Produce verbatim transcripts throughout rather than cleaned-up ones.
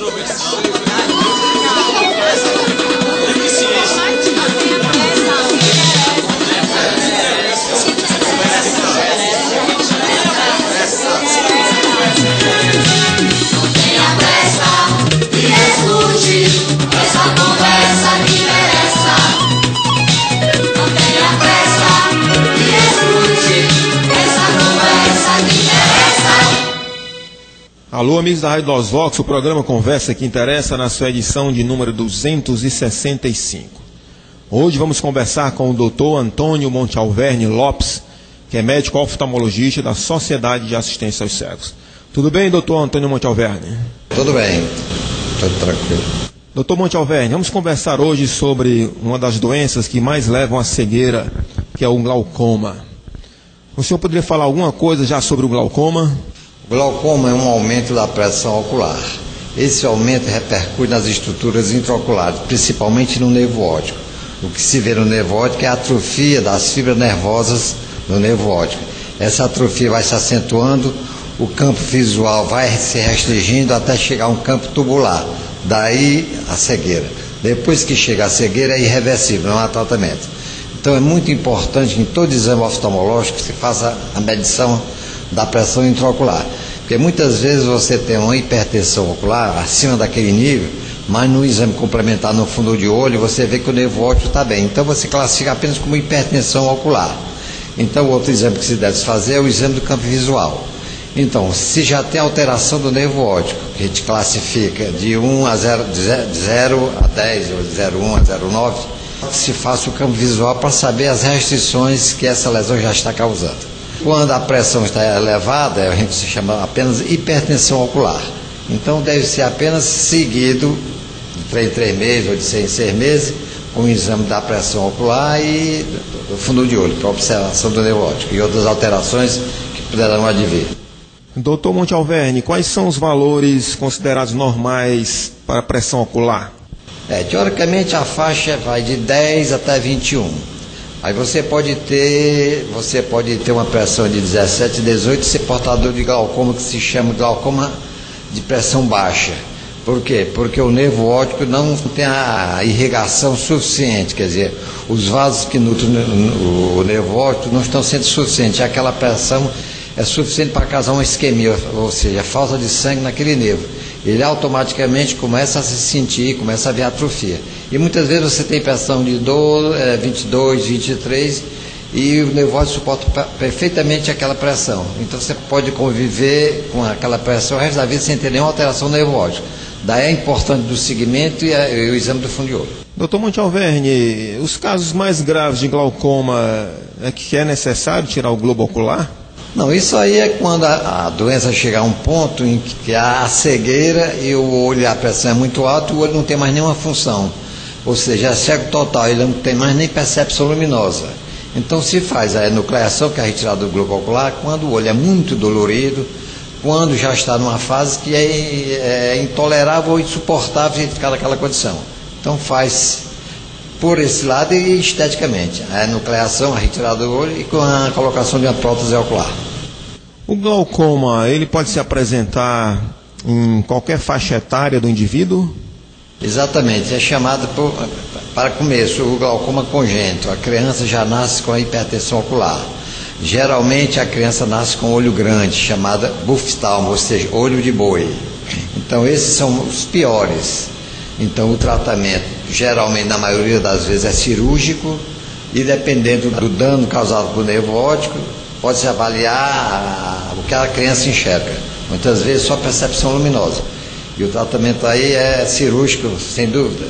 Alô, amigos da Rádio Los Vox, o programa Conversa que Interessa na sua edição de número duzentos e sessenta e cinco. Hoje vamos conversar com o doutor Antônio Montealverne Lopes, que é médico oftalmologista da Sociedade de Assistência aos Cegos. Tudo bem, doutor Antônio Montealverne? Tudo bem, tudo tranquilo. doutor Montealverne, vamos conversar hoje sobre uma das doenças que mais levam à cegueira, que é o glaucoma. O senhor poderia falar alguma coisa já sobre o glaucoma? O glaucoma é um aumento da pressão ocular. Esse aumento repercute nas estruturas intraoculares, principalmente no nervo óptico. O que se vê no nervo óptico é a atrofia das fibras nervosas no nervo óptico. Essa atrofia vai se acentuando, o campo visual vai se restringindo até chegar a um campo tubular. Daí a cegueira. Depois que chega a cegueira é irreversível, não há tratamento. Então é muito importante que em todo exame oftalmológico se faça a medição da pressão intraocular, porque muitas vezes você tem uma hipertensão ocular acima daquele nível, mas no exame complementar no fundo de olho você vê que o nervo óptico está bem, então você classifica apenas como hipertensão ocular. Então o outro exame que se deve fazer é o exame do campo visual. Então, se já tem alteração do nervo óptico, que a gente classifica de um a zero, de zero a dez, ou de zero vírgula um a zero vírgula nove, se faça o campo visual para saber as restrições que essa lesão já está causando. Quando a pressão está elevada, a gente se chama apenas hipertensão ocular. Então deve ser apenas seguido de três em três meses ou de seis em seis meses com o exame da pressão ocular e do fundo de olho, para observação do nervo óptico e outras alterações que poderão advir. doutor Montealverne, quais são os valores considerados normais para a pressão ocular? É, teoricamente a faixa vai de dez até vinte e um. Aí você pode ter, você pode ter uma pressão de dezessete, dezoito e ser portador de glaucoma, que se chama glaucoma de pressão baixa. Por quê? Porque o nervo óptico não tem a irrigação suficiente, quer dizer, os vasos que nutrem o nervo óptico não estão sendo suficientes, aquela pressão é suficiente para causar uma isquemia, ou seja, falta de sangue naquele nervo. Ele automaticamente começa a se sentir, começa a ver atrofia. E muitas vezes você tem pressão de vinte e dois, vinte e três e o nervo óptico suporta perfeitamente aquela pressão. Então você pode conviver com aquela pressão o resto da vida sem ter nenhuma alteração no nervo óptico. Daí é importante do segmento e, a, e o exame do fundo de olho. doutor Montealverne, os casos mais graves de glaucoma é que é necessário tirar o globo ocular? Não, isso aí é quando a, a doença chega a um ponto em que há a cegueira e o olho, a pressão é muito alta e o olho não tem mais nenhuma função. Ou seja, é cego total, ele não tem mais nem percepção luminosa. Então se faz a enucleação, que é a retirada do globo ocular, quando o olho é muito dolorido, quando já está numa fase que é, é intolerável e insuportável ficar naquela condição. Então faz por esse lado e esteticamente, a enucleação, a retirada do olho e com a colocação de uma prótese ocular. O glaucoma, ele pode se apresentar em qualquer faixa etária do indivíduo? Exatamente, é chamado, por, para começo, o glaucoma congênito. A criança já nasce com a hipertensão ocular. Geralmente a criança nasce com olho grande, chamada buftalmo, ou seja, olho de boi. Então esses são os piores. Então o tratamento, geralmente na maioria das vezes, é cirúrgico e dependendo do dano causado por nervo óptico, pode-se avaliar o que a criança enxerga. Muitas vezes só percepção luminosa. E o tratamento aí é cirúrgico, sem dúvida.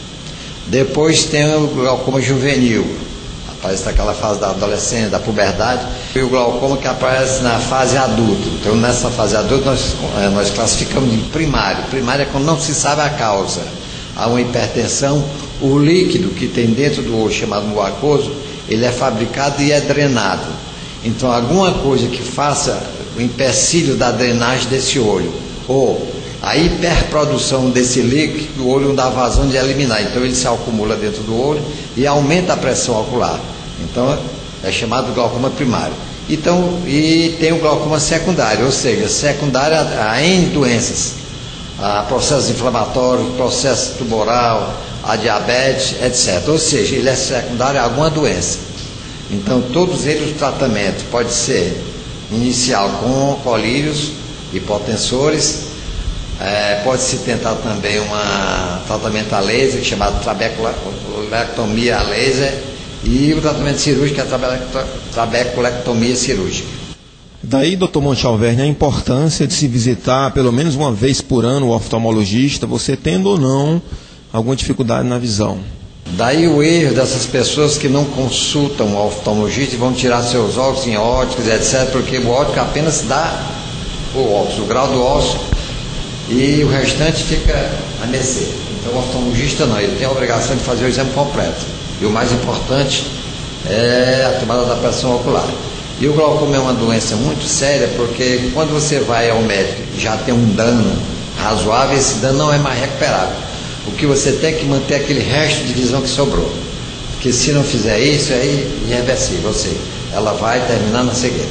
Depois tem o glaucoma juvenil, aparece naquela fase da adolescência, da puberdade, e o glaucoma que aparece na fase adulta. Então nessa fase adulta nós, nós classificamos de primário. Primário é quando não se sabe a causa. Há uma hipertensão, o líquido que tem dentro do olho, chamado no aquoso, ele é fabricado e é drenado. Então alguma coisa que faça o empecilho da drenagem desse olho, ou a hiperprodução desse líquido, o olho não dá vazão de eliminar, então ele se acumula dentro do olho e aumenta a pressão ocular. Então é chamado glaucoma primário. Então, e tem o glaucoma secundário, ou seja, secundário a, a N doenças. a processos inflamatórios, processo tumoral, a diabetes, etcétera. Ou seja, ele é secundário a alguma doença. Então, todos eles, o tratamento pode ser inicial com colírios, hipotensores, é, pode-se tentar também um tratamento a laser, chamado trabeculectomia a laser, e o tratamento cirúrgico é a trabeculectomia cirúrgica. Daí, doutor Monte Alverne, a importância de se visitar pelo menos uma vez por ano o oftalmologista, você tendo ou não alguma dificuldade na visão. Daí o erro dessas pessoas que não consultam o oftalmologista e vão tirar seus óculos em óticos, etcétera, porque o óptico apenas dá o óculos, o grau do óculos, e o restante fica a mercê. Então o oftalmologista não, ele tem a obrigação de fazer o exame completo. E o mais importante é a tomada da pressão ocular. E o glaucoma é uma doença muito séria, porque quando você vai ao médico e já tem um dano razoável, esse dano não é mais recuperável. O que você tem é que manter aquele resto de visão que sobrou. Porque se não fizer isso, é irreversível, ou seja, ela vai terminar na cegueira.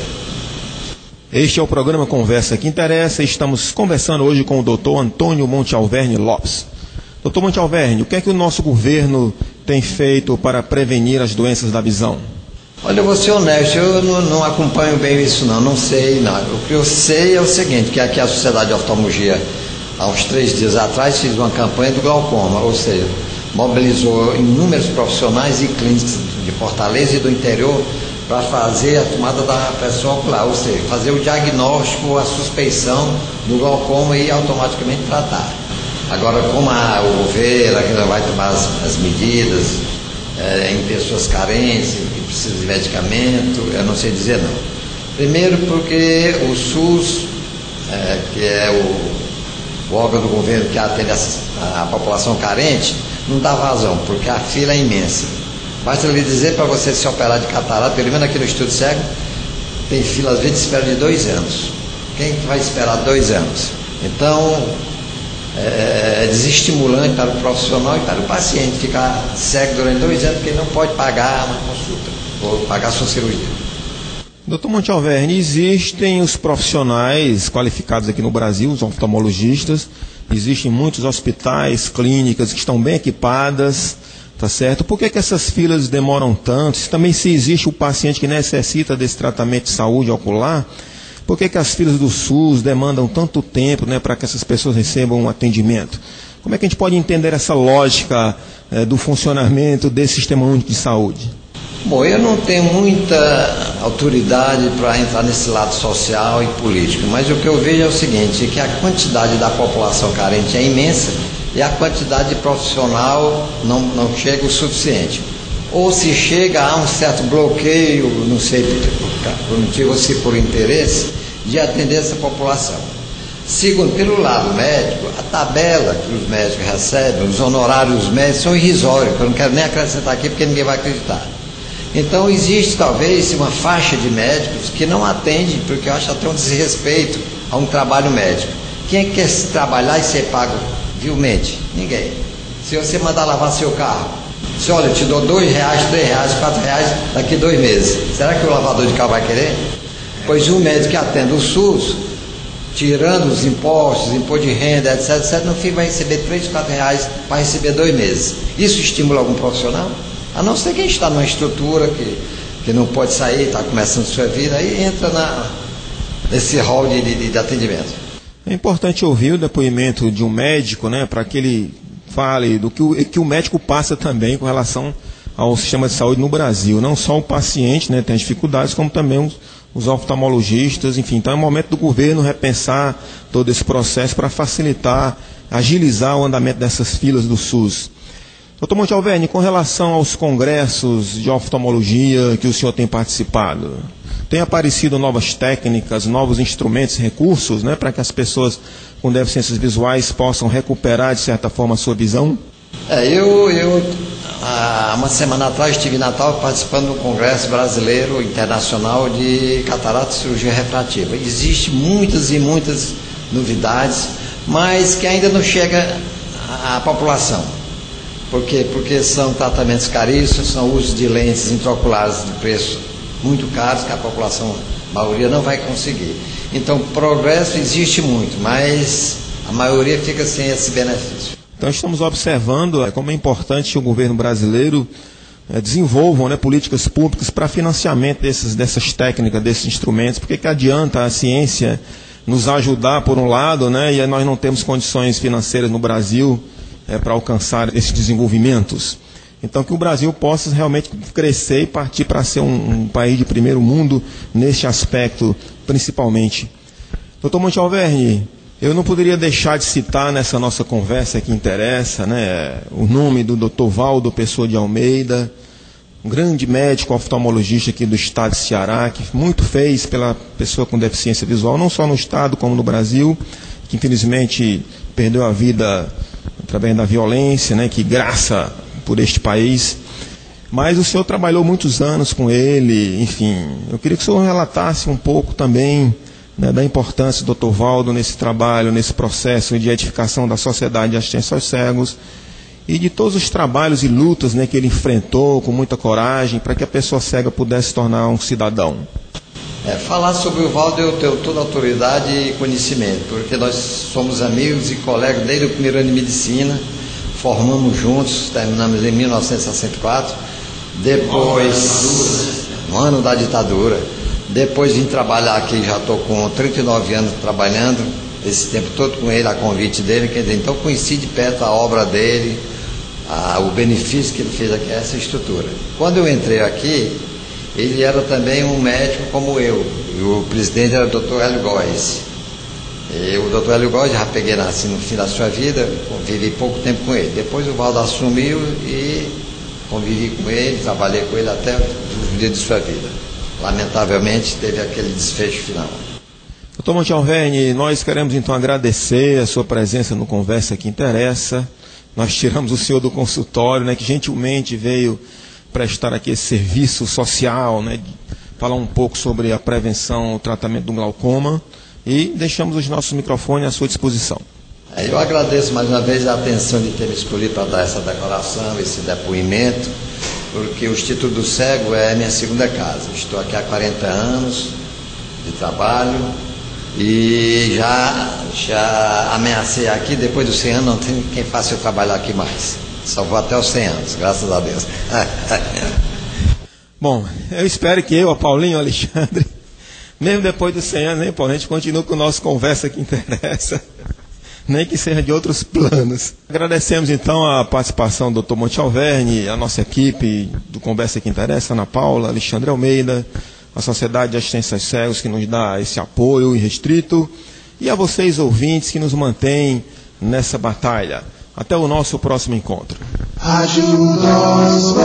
Este é o programa Conversa que Interessa. Estamos conversando hoje com o doutor Antônio Monte Alverne Lopes. doutor Monte Alverne, o que é que o nosso governo tem feito para prevenir as doenças da visão? Olha, eu vou ser honesto, eu não, não acompanho bem isso não, não sei nada. O que eu sei é o seguinte, que aqui a Sociedade de Oftalmologia, há uns três dias atrás, fez uma campanha do glaucoma, ou seja, mobilizou inúmeros profissionais e clínicos de Fortaleza e do interior para fazer a tomada da pressão ocular, ou seja, fazer o diagnóstico, a suspeição do glaucoma e automaticamente tratar. Agora, como a, o governo aqui não vai tomar as, as medidas é, em pessoas carentes, que precisam de medicamento, eu não sei dizer não. Primeiro porque o SUS, é, que é o, o órgão do governo que atende a, a população carente, não dá vazão, porque a fila é imensa. Basta lhe dizer, para você se operar de catarata, pelo menos aqui no Instituto Cego, tem fila às vezes de espera de dois anos. Quem vai esperar dois anos? Então, é desestimulante para o profissional e para o paciente ficar cego durante dois anos, porque ele não pode pagar uma consulta ou pagar a sua cirurgia. doutor Monte Alverne, existem os profissionais qualificados aqui no Brasil, os oftalmologistas, existem muitos hospitais, clínicas que estão bem equipadas, tá certo? Por que que essas filas demoram tanto? Se também se existe o paciente que necessita desse tratamento de saúde ocular, por que que as filas do SUS demandam tanto tempo, né, para que essas pessoas recebam um atendimento? Como é que a gente pode entender essa lógica é, do funcionamento desse sistema único de saúde? Bom, eu não tenho muita autoridade para entrar nesse lado social e político, mas o que eu vejo é o seguinte, que a quantidade da população carente é imensa e a quantidade de profissional não, não chega o suficiente. Ou se chega a um certo bloqueio, não sei por motivo ou se por interesse, de atender essa população. Segundo, pelo lado médico, a tabela que os médicos recebem, os honorários médicos são irrisórios, eu não quero nem acrescentar aqui porque ninguém vai acreditar. Então existe talvez uma faixa de médicos que não atende, porque eu acho até um desrespeito a um trabalho médico. Quem é que quer trabalhar e ser pago vilmente? Ninguém. Se você mandar lavar seu carro, se olha, eu te dou dois reais, três reais, quatro reais daqui dois meses, será que o lavador de carro vai querer? Pois o médico que atende o SUS, tirando os impostos, imposto de renda, etc, etc, no fim vai receber três, quatro reais para receber dois meses. Isso estimula algum profissional? A não ser quem está numa estrutura que, que não pode sair, está começando sua vida, aí entra na, nesse rol de, de, de atendimento. É importante ouvir o depoimento de um médico, né, para que ele fale do que o, que o médico passa também com relação ao sistema de saúde no Brasil. Não só o paciente, né, tem as dificuldades, como também os, os oftalmologistas, enfim. Então é o momento do governo repensar todo esse processo para facilitar, agilizar o andamento dessas filas do SUS. doutor Monte Alverne, com relação aos congressos de oftalmologia que o senhor tem participado, tem aparecido novas técnicas, novos instrumentos, recursos, né, para que as pessoas com deficiências visuais possam recuperar, de certa forma, a sua visão? É, eu, eu há uma semana atrás estive em Natal participando do Congresso Brasileiro Internacional de Catarata e Cirurgia Refrativa. Existem muitas e muitas novidades, mas que ainda não chega à população. Por quê? Porque são tratamentos caríssimos, são usos de lentes intraoculares de preço muito caros, que a população, a maioria, não vai conseguir. Então, progresso existe muito, mas A maioria fica sem esse benefício. Então estamos observando como é importante que o governo brasileiro é, desenvolva, né, políticas públicas para financiamento desses, dessas técnicas, desses instrumentos, porque que adianta a ciência nos ajudar por um lado, né, e nós não temos condições financeiras no Brasil é, para alcançar esses desenvolvimentos. Então que o Brasil possa realmente crescer e partir para ser um, um país de primeiro mundo neste aspecto, principalmente. doutor Montalverni, eu não poderia deixar de citar nessa nossa conversa que interessa, né, o nome do doutor Valdo Pessoa de Almeida, um grande médico oftalmologista aqui do estado de Ceará, que muito fez pela pessoa com deficiência visual, não só no estado como no Brasil, que infelizmente perdeu a vida através da violência, né, que graça por este país. Mas o senhor trabalhou muitos anos com ele, enfim, eu queria que o senhor relatasse um pouco também, né, da importância do doutor Valdo nesse trabalho, nesse processo de edificação da sociedade de assistência aos cegos e de todos os trabalhos e lutas, né, que ele enfrentou com muita coragem para que a pessoa cega pudesse se tornar um cidadão. É, falar sobre o Valdo eu tenho toda a autoridade e conhecimento, porque nós somos amigos e colegas desde o primeiro ano de medicina, formamos juntos, terminamos em mil novecentos e sessenta e quatro, depois, no ano da ditadura. Depois vim trabalhar aqui, já estou com trinta e nove anos trabalhando, esse tempo todo com ele, a convite dele, quer dizer, então conheci de perto a obra dele, a, o benefício que ele fez aqui, essa estrutura. Quando eu entrei aqui, ele era também um médico como eu, e o presidente era o doutor Hélio Góes. E o doutor Hélio Góes, já peguei assim, no fim da sua vida, convivi pouco tempo com ele. Depois o Valdo assumiu e convivi com ele, trabalhei com ele até os dias de sua vida. Lamentavelmente teve aquele desfecho final. doutor Montalverni, nós queremos então agradecer a sua presença no Conversa que Interessa. Nós tiramos o senhor do consultório, né, que gentilmente veio prestar aqui esse serviço social, né, de falar um pouco sobre a prevenção, o tratamento do glaucoma, e deixamos os nossos microfones à sua disposição. Eu agradeço mais uma vez a atenção de ter me escolhido para dar essa declaração, esse depoimento, porque o Instituto do Cego é a minha segunda casa. Estou aqui há quarenta anos de trabalho e já, já ameacei aqui, depois dos cem anos não tem quem faça eu trabalhar aqui mais. Só vou até os cem anos, graças a Deus. Bom, eu espero que eu, a Paulinho, o Alexandre, mesmo depois dos cem anos, né, Paulo, a gente continue com o nosso Conversa que Interessa, nem que seja de outros planos. Agradecemos então a participação do doutor Montalverni, a nossa equipe do Conversa que Interessa, Ana Paula, Alexandre Almeida, a Sociedade de Assistência aos Cegos que nos dá esse apoio irrestrito, e a vocês ouvintes que nos mantêm nessa batalha. Até o nosso próximo encontro. Ajuda-nos.